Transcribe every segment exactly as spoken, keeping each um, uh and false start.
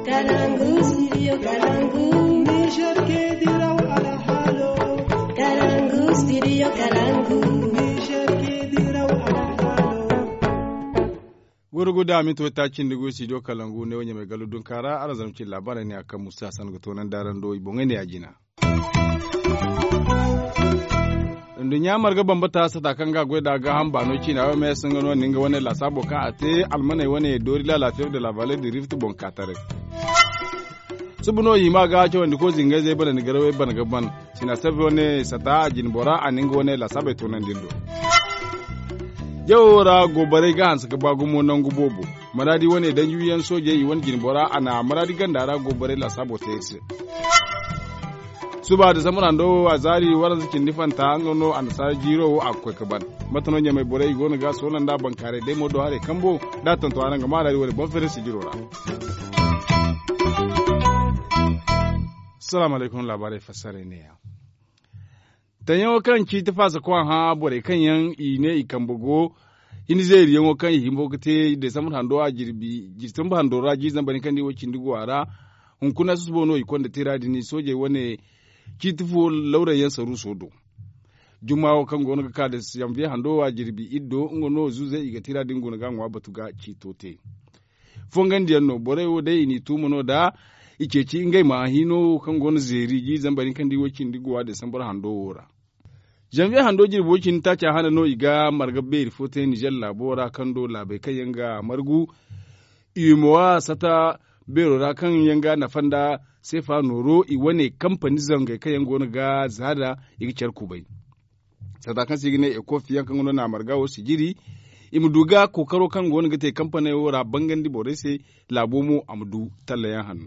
Kalangu, studio Kalangu. Niger ke diraw ala halo. Kalangu, studio Kalangu. Niger ke diraw ala halo. Gurguda mito ta cin digo studio Kalangu ne wanya mai galudun kara arzamcin labarai ne akan Musa San tonan daren do ibonga ne ajina. Dunya marga bambata sata kan ga gweda ga hamba no kina wa mai sun gano ninga wani la sabo ka ate almane wani dori la lafiyar da la vallée de rift bon katare subuno yima ga ce wanda ko zinga zai bana ni garawe bana gaban sina sabe wani sata jinbora aninga wani la sabe to nan dindo yawra gobare ga hansa ga bagumo nan gubobo maradi wani dan yuyan soje yi wani jinbora ana maradi gandara gobare la sabo tese suba da samuran do a zari wara zikin difanta an gano an sa jiro akwai kaban matano nya mai borai gona ga sonan da bankare dai modo hare kambo da tanto anan ga mara wani bon fere su jiro ra assalamu alaikum labarai fasare ne ya tanyo kan ki ta fasa kwan ha bore kan yan ine ikambogo ini zai riyan kan himbo kate da samuran do a jirbi jirtun ban do raji zan bani kan di wakin digwara hun kuna su bono ikon da tiradi ni soje wani kitifu laura yan saru sodo jumawo kan gona ka da yambe hando wa jirbi iddo ngono zuze iga tira dingo na gangwa batuga chitote fongan dianno bore wo dai ni tumuno da ikeci ingai ma hino kan gona zeri gi zambarin kan diwokin digwa da sambar hando wora jambe hando jirbi wokin ta ta hana no iga marga be rifote ni jalla bora kan do labai kan yanga margu imowa sata bero ra kan yanga na fanda sai fa noro i wane kamfani zangai kayan gona ga zada igi charku bai sadakan sigine e kofi yankan gona na margawo sigiri imuduga kokaro kan gona gate kamfani wora bangandi borese labomo amdu tallayan hannu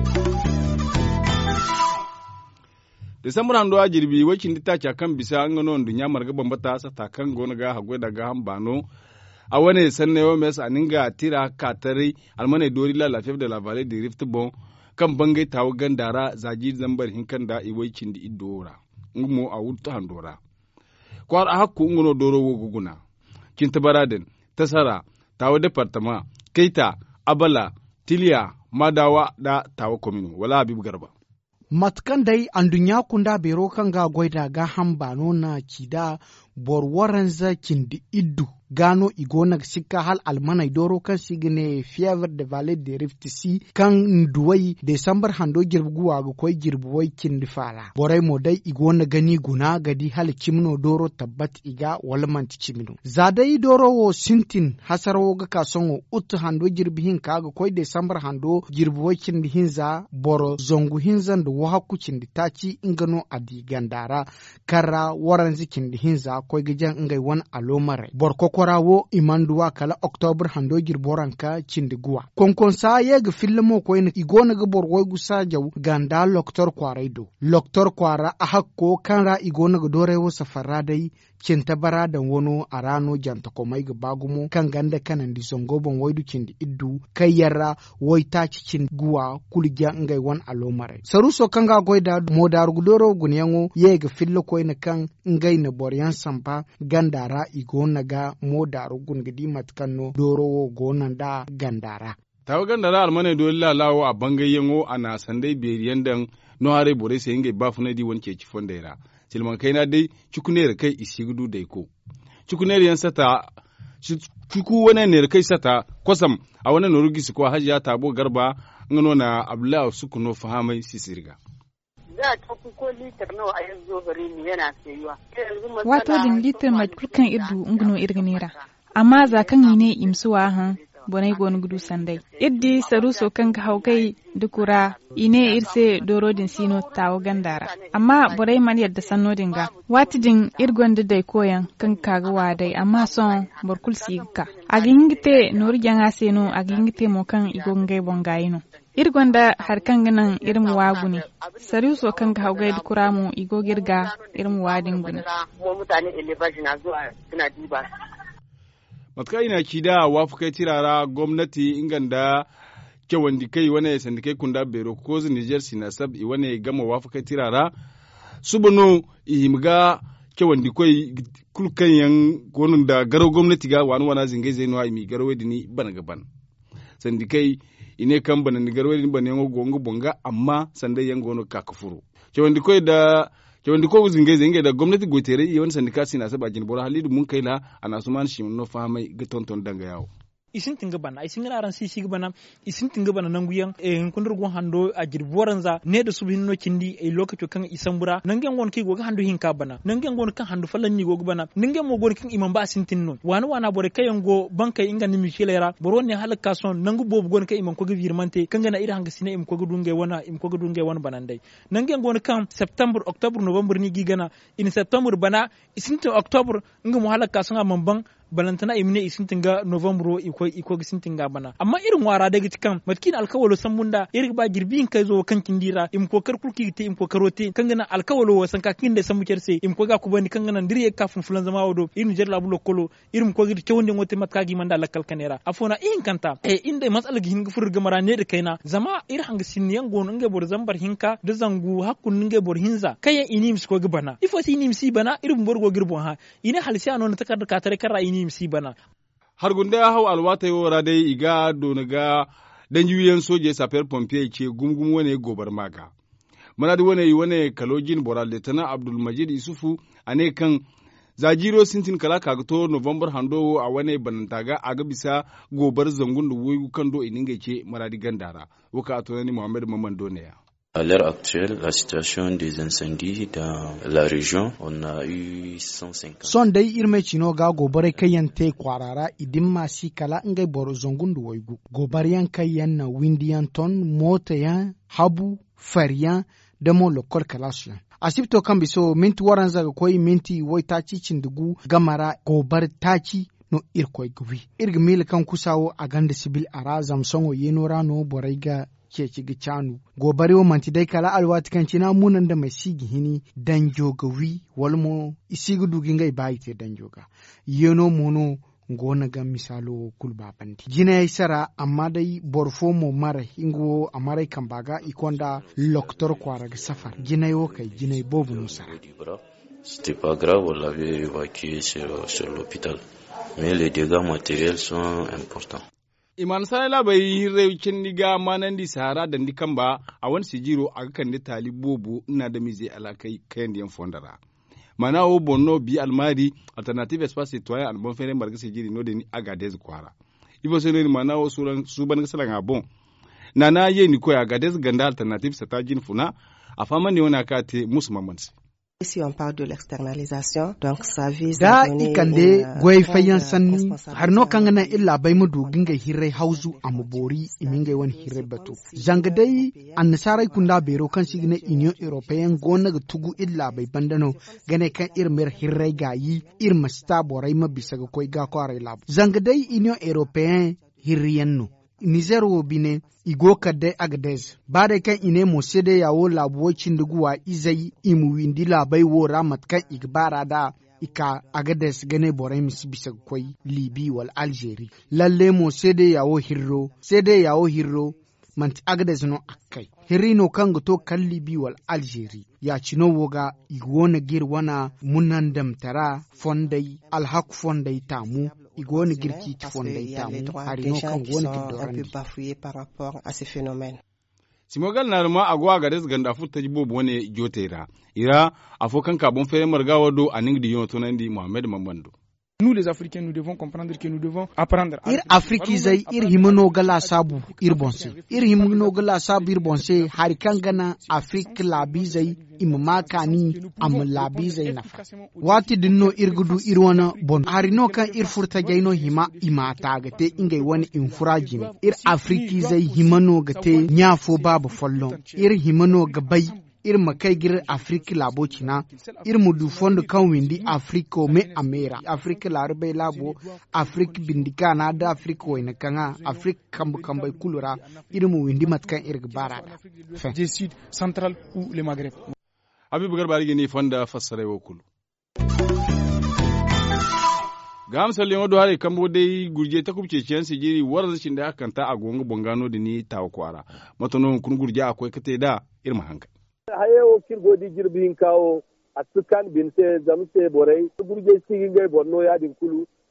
da samuran do ajirbi wakin dita cha kan bisa an gano dunya marga bambata sata kan gona ga hagwe daga hambano a wane sanne yo mes aninga tira katari almane dori la la da la vallée de rift bon kan bangai tawo gandara zaji zambar hinkan da iwaicin di idora ngumo a wuta handora kwar hakku ngono doro wo guguna kintabaraden tasara tawo departement keita abala tilia madawa da tawo komino wala habib garba matkan dai andunya kunda bero kan ga goida ga hambano na kida borwaran zakin di iddu gano igona sika hal almanai doro kan sigine fever de vallée de rift si kan nduwai december hando girbuwa ga koi girbuwai kin difala borai mo dai igona gani guna gadi hal kimno doro tabbat iga walmanti kimno zadai doro wo sintin hasaro ga kasongo ut hando girbihin ka ga koi december hando girbuwai kin hinza boro zongu hinzan da wahaku kin ditaci ingano adi gandara kara waran zikin hinza koi gijan ingai wan alomare borko korawo imanduwa kala october hando girboranka cindiguwa konkon sa yega filmo ko ina igona ga borgoy gusa jaw ganda loktor kwaraido loktor kwara a hakko kanra igona ga dorewo safara dai cinta bara wono arano janta ko mai ga bagumo kan ganda kanan di zongobon waidu cindi iddu kayyara woita cin guwa kulgiya ngai wan alomare saruso kanga goida modar gudoro gunyango yega fillo ko ina kan ngai na boryan sampa gandara igona ga modaru gungidi matkanno dorowo gonan da gandara tawo gandara almane do lalawo a bangayyango ana sandai beriyan dan no hare bore sai ngai bafuna di wonke ci fondera silman kaina dai cikunere kai isigudu dai ko cikunere yan sata ciku wani ne kai sata kwasam a wani norugisi ko hajiya tabo garba ngano na abdullahi sukuno fahamai sisirga da ta kuko litar nawa a yanzu gare ni yana sayuwa wato din litar mai kulkan idu ngno irganira amma za kan yi ne imsuwa han bonai gon gudu sandai iddi saruso kan ka haukai dukura ine irse dorodin sino tawo gandara amma borai man yadda sanno dinga wati din irgon da dai koyan kan kaga wadai amma son borkul sigka agingite norjan aseno agingite mo kan igongai bongayino irgonda har kan ganan irin wagu ne saruso kan ka haugai dukura mu igo girga irin wadin gune mu mutane elevation na zuwa suna diba matka ina kida wafukai tirara gwamnati inganda kewan dikai wane sandikai kunda bero ko Niger sinasab i wane gama wafukai tirara subano ihimga kewan dikai kulkan yan gonun da garo gwamnati ga wani wana zingai zai nuwa imi garo wedini bana gaban sandikai ine kan bana ni garwai bana yango gongo bonga amma sanda yango no kakafuru cewandi koy da cewandi ko zinge zinge da gwamnati gotere i wani sandika sina saba jin bora halidu mun kai la ana suman shi no famai ga tonton danga yawo isin tinga bana isin aran si sig bana isin tinga bana nanguyan e kundur gon hando a jirboranza ne da subhin no kindi e lokaci kan isambura nangen gon ki goga hando hinka bana nangen gon kan hando falan ni goga bana nangen mo gon kin imam ba sintin no wana wana bore kayan go banka inga ni mikilera boron ne halaka son nangu bobu gon kai imam ko virmante kanga na ira hanga sine im ko dunge wana im ko dunge wana banandai nangen gon kan september october november ni gigana in september bana isin to october nga mo halaka son amban balantana imne isintinga novembro iko iko gisintinga bana amma irin wara daga cikan matkin alkawalo sambunda irin ba girbin kai zo kan kindira im ko kar kulki te im ko karote kangana alkawalo wasan ka kinde samu kerse im ko ga ku bani kangana ndire kafun fulan zama wado irin jer labulo kolo irin ko gidi cewonde ngote matka gi manda lakal kanera afona in kanta e inde masal gi hinga fur gamara ne da kaina zama irin hanga sinniyan gon nge bor zambar hinka da zangu hakun nge bor hinza kaya inim ko gi bana ifo si inim si bana irin borgo girbon ha ine halsiya non takarda ka tare kara ini bana har gunda hau alwata yora dai iga donaga dan yuyen soje safer pompier ce gumgum wane gobar maka mana da wane wane kalojin boral letana abdul majid isufu ane kan zajiro sintin kala kaga to november hando a wane banantaga aga bisa gobar zangun da woyu kan do ininga ce maradi gandara waka atonani muhammad mamando ne ya. À l'heure actuelle, la situation des incendies dans la région, on a eu cent cinquante. Son dai irme chino ga gobare kayan te kwarara idin masi kala ngai boro zongundu woigu. Gobare yan kayan na windiyan ton, mota yan, habu, fariyan, demo lokol kalasyan. Asibito kan biso minti waran zaga koi minti wai taci cindugu gamara gobar taci no irkoi gwi. Irga mil kan kusawo a ganda sibil ara zamsongo yenora no boraiga ke ci canu gobare wo manti dai kala alwati kan cina munan da mai sigi hini dan jogawi walmo isigu dugi ngai bayi te dan joga yeno mono ngona ga misalo kulba bandi jina sara amma dai borfo mo mara hingo amare kambaga ikonda loktor kwara ga safar jina yo kai jina bobu no sara. C'était pas grave, on l'avait évacué sur, sur l'hôpital, mais les dégâts matériels sont importants. Iman sanala bai hirreucin niga manan di sahara da ndi kamba a wani sijiro a kan di talibobu ina da mize alakai kayan diyan fondara. Mana o bonno bi almari alternative espace citoyen al bon fere marga sijiri no de ni agadez kwara. Ibo sene ni mana o suran suban gasalan abon. Nana ye ni ko agadez ganda alternative satajin funa a fama ne wona ka te musmamansi. Si on parle de l'externalisation, donc ça vise da à donner ikande goy fayan sanni responsabilité har no kangana illa bay mudu ginga hirre hauzu amubori iminga won hirre batu zanga dai annasarai kunda bero kan sigine union européen gonna ga tugu illa bay bandano gane kan irmer hirre gayi irma sta borai mabisa ga koy ga kware lab zanga dai union européen hirriyanno Niger wo bine igo kadde agades bade kan ine mo sede yawo labuwacin duguwa izai imu windi labai wo ramat kan igbara da ika agades gane borai misi bisa kwai libi wal algeri lalle mo sede yawo hirro sede yawo hirro manti agades no akai hirino kan to kan libi wal algeri ya cino woga igwona girwana munandam tara fondai alhaq fondai tamu igoni girki ci fondai tamu harino kan wona gidorandi bafoué par rapport à ces phénomènes. Simogal na ruma agwa ga des ganda futta jibo bone jotera ira afokan kabon fere margawa do aning di yoto nandi Mohamed Mamando. Nous les Africains nous devons comprendre que nous devons apprendre. Ir Afriki zai ir himano gala sabu ir bonse. Ir himano gala sabu ir bonse harikan gana Afrik labi zai imma kani am labi zai nafa. Wati dinno ir gudu ir wana bon. Harino kan ir furta gaino hima ima tagate ingai wani infurajin. Ir Afriki zai himano gate nyafo babu follon. Ir himano gabai ir makai gir Afrique labo china ir mudu fondo kan windi Afrique me amera Afrique larbe labo Afrique bindika na da Afrique wayna kanga Afrique kambu kambai kulura ir mu windi matkan ir gbara du sud central ou le Maghreb. Habibu Garba ni fonda fassare wokulu. Gam salin wado hare kambo dai gurje ta kubce ciyan sigiri warzashin da akanta a gonga bongano da ni tawo kwara matonon kun gurje akwai kate da irma hankali. hayewo kirgodi jirbin kawo a tukan binse zamse borai gurje sigin gai borno ya din kulu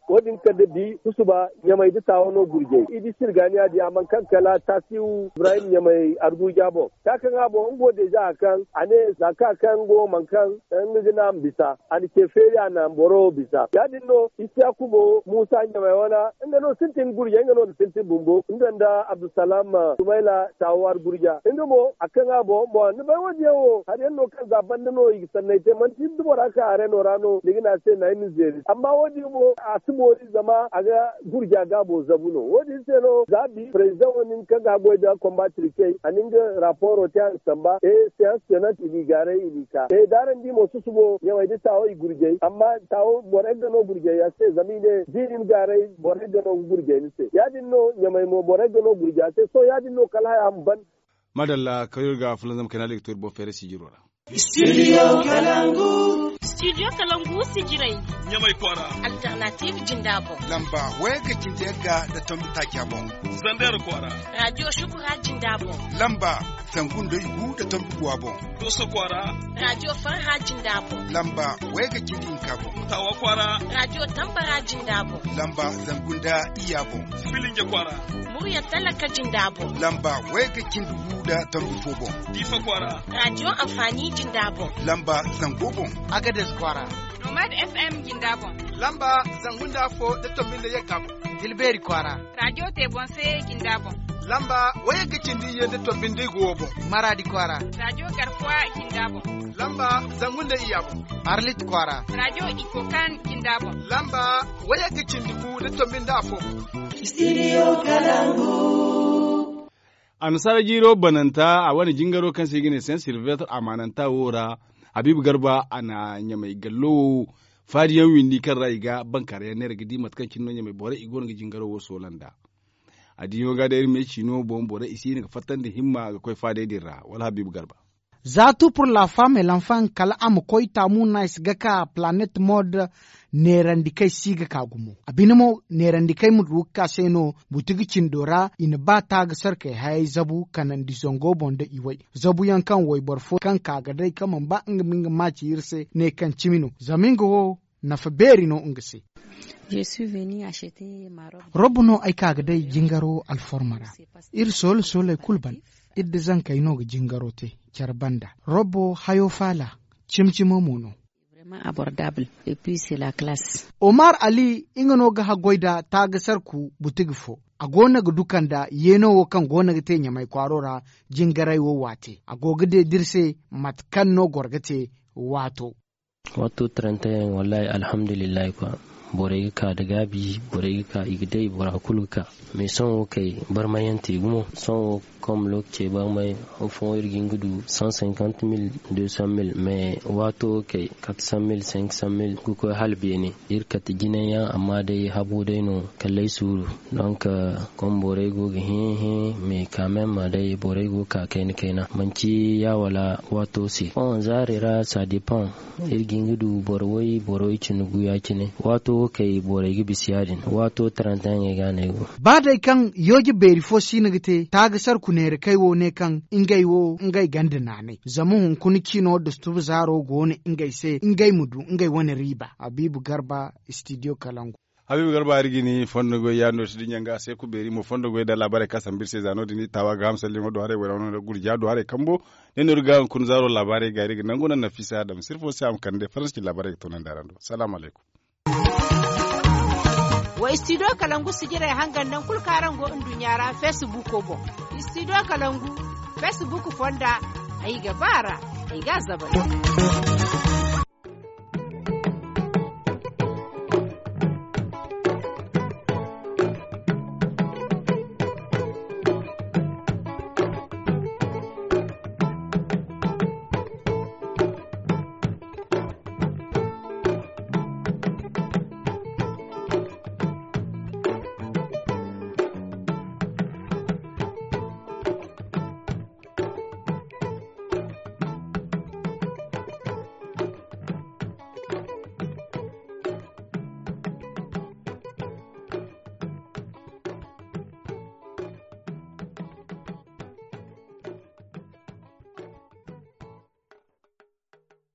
wadin ka da di kusuba nyamai da tawo no gurje idi sirganiya di aman kan kala tasiu Ibrahim nyamai arguja bo ta kan abo ngo de ja kan ane zaka kan go man kan an gina bisa an ke feriya na boro bisa ya dinno isya kubo Musa nyamai wana inda no sintin gurje inda no sintin bumbo inda da Abdulsalam Sumaila tawar gurja inda mo akan abo mo ne ba wadi yo har yanno kan zaban no yi sannai te man tin dubara ka are no rano digina se na yin zeri amma wadi mo a tumori zama aga gurja gabo zabuno wadi se no zabi president wonin kan gabo da combattre kai aninga raporo ta samba e science tenant ibi gare ibi ka e daran di mo susubo yawa da tawo i gurje amma tawo bore da no gurje ya se zamine dirin gare bore da no gurje ni se ya dinno nyamai mo bore da no gurje se so ya dinno kala ya amban madalla kayor ga fulan zam kanale to bo fere sijirora Studio Kalangu. Studio Kalangu sijirai. Nyamai kwara. Alternative Jindabo. Lamba wega kinjega da tombi takyabo. Zandar kwara. Radio Shukura Jindabo. Lamba sangundo igu da tombi kwabo. Doso kwara. Radio Farha Jindabo. Lamba wega kindin kabo. Tawa kwara. Radio Tampara Jindabo. Lamba zangunda iyabo. Filinge kwara. Murya Talaka Jindabo. Lamba wega kindugu da tombi fobo. Difa kwara. Radio Amfani Jindabo. Lamba zangobo. Agades kwara. Nomad F M Jindabo. Lamba zangunda fo da tombinde yakabo. Dilberi kwara. Radio Tebonse Jindabo. Lamba waya gicindi yende tombinde gobo. Maradi kwara. Radio Garfwa Jindabo. Lamba zangunda iyabo. Arlit kwara. Radio Ikokan Jindabo. Lamba waya gicindi fu da tombinde afo. Studio Kalangu. Ansar jiro bananta a wani jingaro kan sai gine Saint Sylvester amananta wora Habibu Garba ana nyamai gallo fadiyan windi kan raiga bankare ne rigidi matkan kinno nyamai bore igon ga jingaro wo solanda adiyo ga da irme chino bon bore isi ne fatan da himma ga koi fade dirra wala Habibu Garba Zatu pour la femme et l'enfant kala am koy tamu nice gaka planet mode nerandikai siga kagumo abinimo nerandikai mudruka seno butigi cindora in ba ta ga sarkai hay zabu kanan disongo bonda iwai zabu yankan wai barfo kan kaga dai kaman ba ngminga maci yirse ne kan cimino zamingo na faberino ngase Je suis venu acheter ma robe. Robuno ay kaga dai jingaro alformara ir sol sol kulban idde zanka ino ga jingaro te charbanda robo hayo fala cimcimo mono abordable et puis c'est la classe. Omar Ali ingano ga hagoida ta ga sarku butigfo a gona ga dukanda yeno wo kan gona ga tenya mai kwarora jingarai wo wate agoga de dirse matkan no gorgate wato wato trente et un wallahi alhamdulillah kwa bore ka da gabi bore ka igdai bora kuluka me son kai barmayanti gumo son comme lok che barmay au fond irgin gudu cent cinquante mille deux cent mille mais wato kai quatre cent mille cinq cent mille ku ko halbe ne irkat gineya amma dai habo dai no kallai suru donc comme bore go he he mais quand même dai bore go ka kai ne kaina manci ya wala wato si on zarira ça dépend irgin gudu borwai boroi cinugu ya kine wato kai bore gi bisiyadin wato trente ya gane go ba dai kan yogi beri fo sinigite taga sar kunere kai wo ne kan ingai wo ingai ganda nane zamu hun kuni kino da stu zaro go ne ingai se ingai mudu ingai wani riba Habibu Garba Studio Kalangu Habibu Garba rigini fondo go yando sidi nyanga se ku beri mo fondo go da labare kasam birse zano dini tawa ga hamsal limo do hare wala no gurja do hare kambo ne ruga kun zaro labare ga rigini nangona Nafisa Adam sirfo sam kande farski labare to nan darando assalamu alaikum wa Studio Kalangu sigira hangan nan kulkaran go indunyara Facebook ko bo Studio Kalangu Facebook fonda ai gabara ai ga zabana